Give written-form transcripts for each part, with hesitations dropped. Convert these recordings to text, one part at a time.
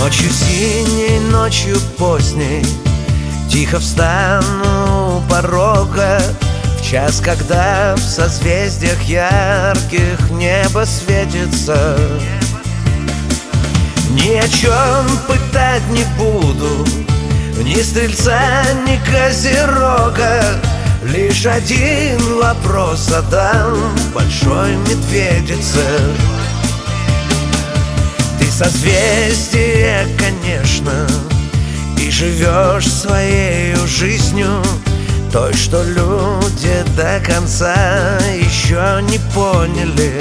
Ночью синей, ночью поздней тихо встану у порога, в час, когда в созвездиях ярких небо светится. Ни о чем пытать не буду, ни стрельца, ни козерога. Лишь один вопрос задам большой медведице. Ты созвездие, конечно, и живешь своей жизнью, той, что люди до конца еще не поняли.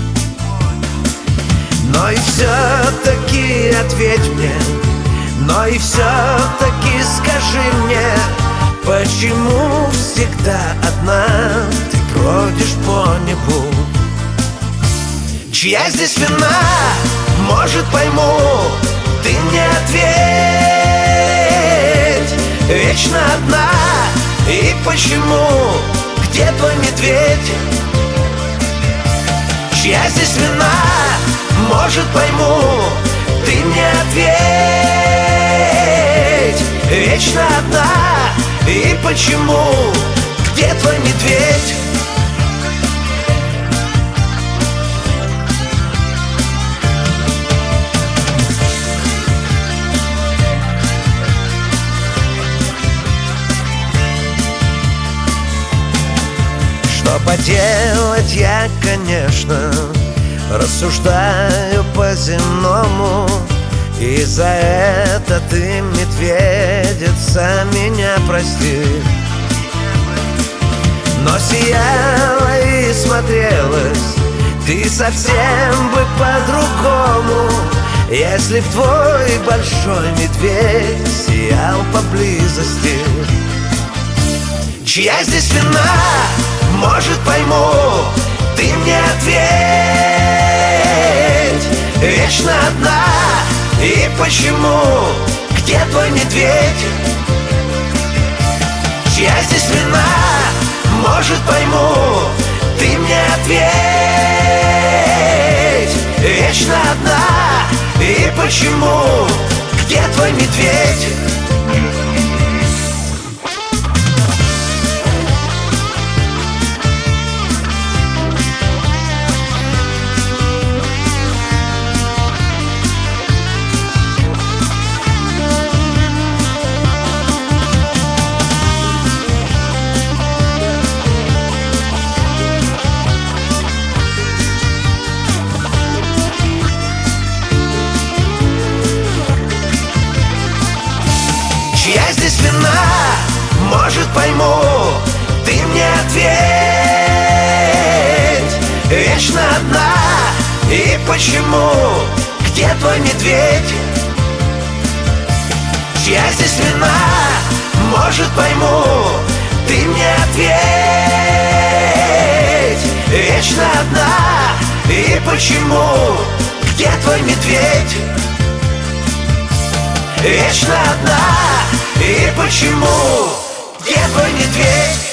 Но и все-таки ответь мне, но и все-таки скажи мне, почему всегда одна ты бродишь по небу? Чья здесь вина, может, пойму, ты мне ответь. Вечно одна, и почему? Где твой медведь? Чья здесь вина, может, пойму, ты мне ответь. Вечно одна, и почему? Где твой медведь? Что поделать, я, конечно, рассуждаю по-земному, и за это ты, медведица, меня прости. Но сияла и смотрелась ты совсем бы по-другому, если б твой большой медведь сиял поблизости. Чья здесь вина, может, пойму, ты мне ответь. Вечно одна, и почему? Где твой медведь? Чья здесь вина, может, пойму, ты мне ответь. Вечно одна, и почему? Где твой медведь? Чья здесь вина, может, пойму, ты мне ответь. Вечно одна, и почему? Где твой медведь? Чья здесь вина, может, пойму, ты мне ответь. Вечно одна, и почему? Где твой медведь? Вечно одна, и почему? Где твой медведь?